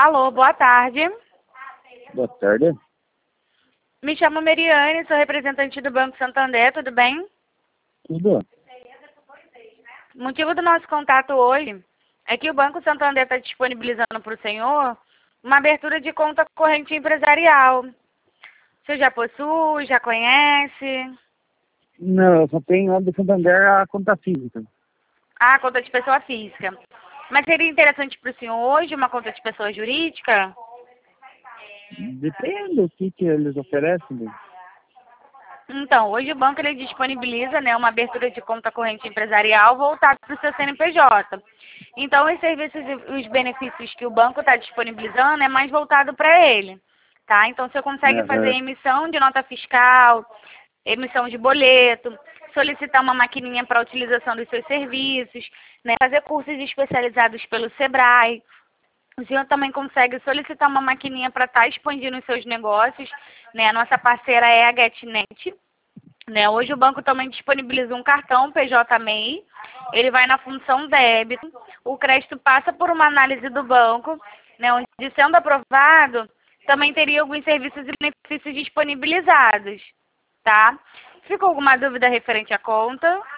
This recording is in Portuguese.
Alô, boa tarde. Boa tarde. Me chamo Meriane, sou representante do Banco Santander, tudo bem? Tudo? O motivo do nosso contato hoje é que o Banco Santander está disponibilizando para o senhor uma abertura de conta corrente empresarial. Você já possui, já conhece? Não, eu só tenho lá do Santander a conta física. Ah, conta de pessoa física. Mas seria interessante para o senhor hoje uma conta de pessoa jurídica? Depende do que eles oferecem. Né? Então, hoje o banco ele disponibiliza, né, uma abertura de conta corrente empresarial voltada para o seu CNPJ. Então, os serviços e os benefícios que o banco está disponibilizando é mais voltado para ele, tá? Então, você consegue fazer emissão de nota fiscal, emissão de boleto, solicitar uma maquininha para utilização dos seus serviços, né, fazer cursos especializados pelo Sebrae. O senhor também consegue solicitar uma maquininha para estar expandindo os seus negócios, né? A nossa parceira é a GetNet, né? Hoje o banco também disponibiliza um cartão PJ MEI, ele vai na função débito, o crédito passa por uma análise do banco, né? Onde, sendo aprovado, também teria alguns serviços e benefícios disponibilizados, tá? Ficou alguma dúvida referente à conta?